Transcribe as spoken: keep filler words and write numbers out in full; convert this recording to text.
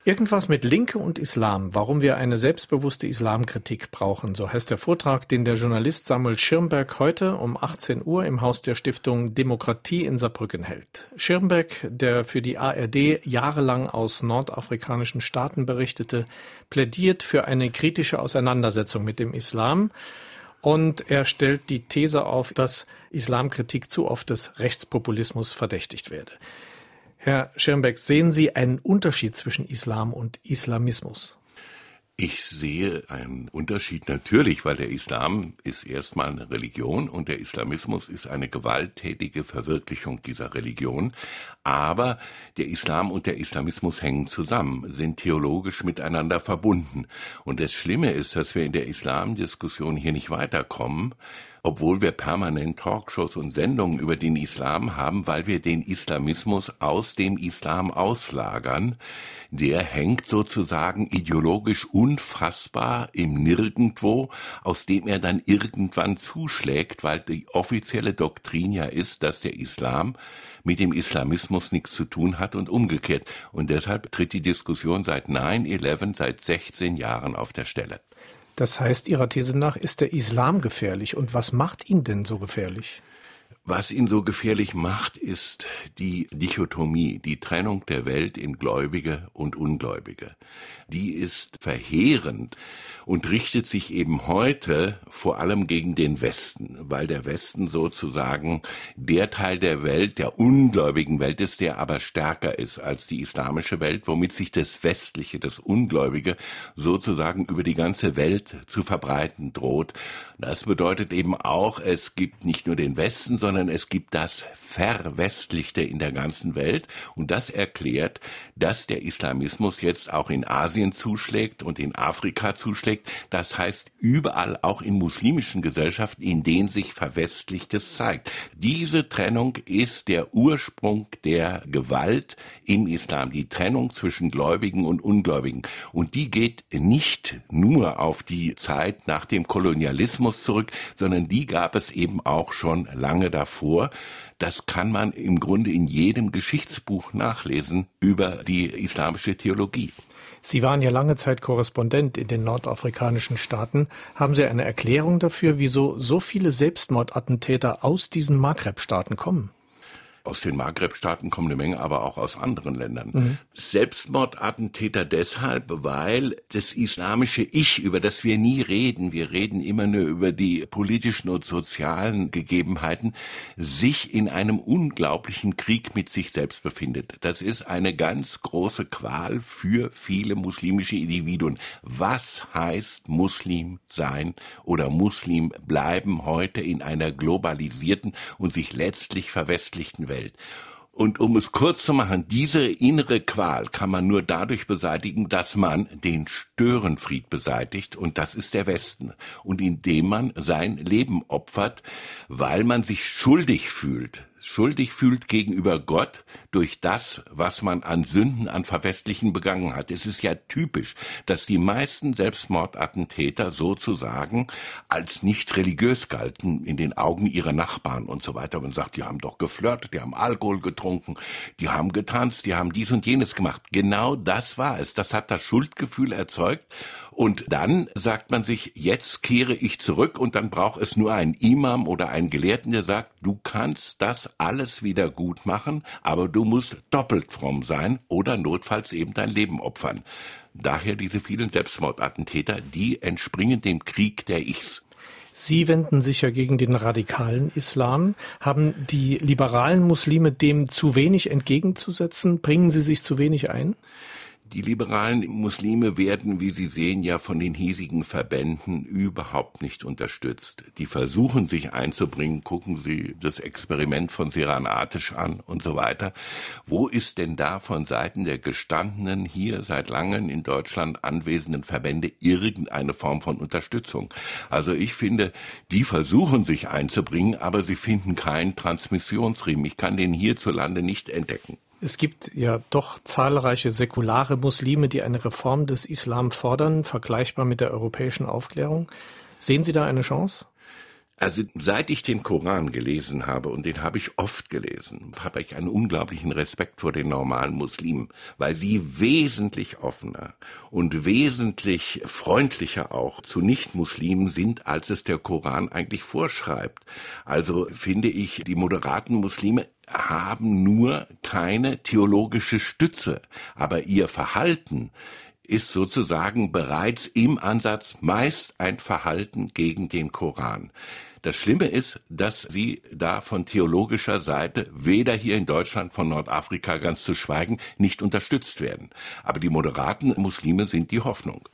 Irgendwas mit Linke und Islam, warum wir eine selbstbewusste Islamkritik brauchen, so heißt der Vortrag, den der Journalist Samuel Schirmberg heute um achtzehn Uhr im Haus der Stiftung Demokratie in Saarbrücken hält. Schirmberg, der für die A R D jahrelang aus nordafrikanischen Staaten berichtete, plädiert für eine kritische Auseinandersetzung mit dem Islam und er stellt die These auf, dass Islamkritik zu oft des Rechtspopulismus verdächtigt werde. Herr Schirmberg, sehen Sie einen Unterschied zwischen Islam und Islamismus? Ich sehe einen Unterschied natürlich, weil der Islam ist erstmal eine Religion und der Islamismus ist eine gewalttätige Verwirklichung dieser Religion. Aber der Islam und der Islamismus hängen zusammen, sind theologisch miteinander verbunden. Und das Schlimme ist, dass wir in der Islamdiskussion hier nicht weiterkommen, obwohl wir permanent Talkshows und Sendungen über den Islam haben, weil wir den Islamismus aus dem Islam auslagern. Der hängt sozusagen ideologisch unfassbar im Nirgendwo, aus dem er dann irgendwann zuschlägt, weil die offizielle Doktrin ja ist, dass der Islam mit dem Islamismus nichts zu tun hat und umgekehrt. Und deshalb tritt die Diskussion seit neun elf seit sechzehn Jahren auf der Stelle. Das heißt, Ihrer These nach ist der Islam gefährlich. Und was macht ihn denn so gefährlich? Was ihn so gefährlich macht, ist die Dichotomie, die Trennung der Welt in Gläubige und Ungläubige. Die ist verheerend und richtet sich eben heute vor allem gegen den Westen, weil der Westen sozusagen der Teil der Welt, der ungläubigen Welt ist, der aber stärker ist als die islamische Welt, womit sich das Westliche, das Ungläubige sozusagen über die ganze Welt zu verbreiten droht. Das bedeutet eben auch, es gibt nicht nur den Westen, sondern es gibt das Verwestlichte in der ganzen Welt und das erklärt, dass der Islamismus jetzt auch in Asien zuschlägt und in Afrika zuschlägt. Das heißt, überall auch in muslimischen Gesellschaften, in denen sich Verwestlichtes zeigt. Diese Trennung ist der Ursprung der Gewalt im Islam, die Trennung zwischen Gläubigen und Ungläubigen. Und die geht nicht nur auf die Zeit nach dem Kolonialismus zurück, sondern die gab es eben auch schon lange davor. Das kann man im Grunde in jedem Geschichtsbuch nachlesen über die islamische Theologie. Sie waren ja lange Zeit Korrespondent in den nordafrikanischen Staaten. Haben Sie eine Erklärung dafür, wieso so viele Selbstmordattentäter aus diesen Maghreb-Staaten kommen? Aus den Maghreb-Staaten kommen eine Menge, aber auch aus anderen Ländern. Mhm. Selbstmordattentäter deshalb, weil das islamische Ich, über das wir nie reden, wir reden immer nur über die politischen und sozialen Gegebenheiten, sich in einem unglaublichen Krieg mit sich selbst befindet. Das ist eine ganz große Qual für viele muslimische Individuen. Was heißt Muslim sein oder Muslim bleiben heute in einer globalisierten und sich letztlich verwestlichten Welt? Welt. Und um es kurz zu machen, diese innere Qual kann man nur dadurch beseitigen, dass man den Störenfried beseitigt, und das ist der Westen. Und indem man sein Leben opfert, weil man sich schuldig fühlt, schuldig fühlt gegenüber Gott durch das, was man an Sünden, an Verwestlichen begangen hat. Es ist ja typisch, dass die meisten Selbstmordattentäter sozusagen als nicht religiös galten in den Augen ihrer Nachbarn und so weiter. Man sagt, die haben doch geflirtet, die haben Alkohol getrunken, die haben getanzt, die haben dies und jenes gemacht. Genau das war es. Das hat das Schuldgefühl erzeugt. Und dann sagt man sich, jetzt kehre ich zurück, und dann braucht es nur einen Imam oder einen Gelehrten, der sagt, du kannst das alles wieder gut machen, aber du musst doppelt fromm sein oder notfalls eben dein Leben opfern. Daher diese vielen Selbstmordattentäter, die entspringen dem Krieg der Ichs. Sie wenden sich ja gegen den radikalen Islam. Haben die liberalen Muslime dem zu wenig entgegenzusetzen? Bringen sie sich zu wenig ein? Die liberalen Muslime werden, wie Sie sehen, ja von den hiesigen Verbänden überhaupt nicht unterstützt. Die versuchen, sich einzubringen. Gucken Sie das Experiment von Seran Ateş an und so weiter. Wo ist denn da von Seiten der gestandenen, hier seit langem in Deutschland anwesenden Verbände irgendeine Form von Unterstützung? Also ich finde, die versuchen, sich einzubringen, aber sie finden keinen Transmissionsriemen. Ich kann den hierzulande nicht entdecken. Es gibt ja doch zahlreiche säkulare Muslime, die eine Reform des Islam fordern, vergleichbar mit der europäischen Aufklärung. Sehen Sie da eine Chance? Also seit ich den Koran gelesen habe, und den habe ich oft gelesen, habe ich einen unglaublichen Respekt vor den normalen Muslimen, weil sie wesentlich offener und wesentlich freundlicher auch zu Nicht-Muslimen sind, als es der Koran eigentlich vorschreibt. Also finde ich, die moderaten Muslime haben nur keine theologische Stütze, aber ihr Verhalten ist sozusagen bereits im Ansatz meist ein Verhalten gegen den Koran. Das Schlimme ist, dass sie da von theologischer Seite, weder hier in Deutschland, von Nordafrika ganz zu schweigen, nicht unterstützt werden. Aber die moderaten Muslime sind die Hoffnung.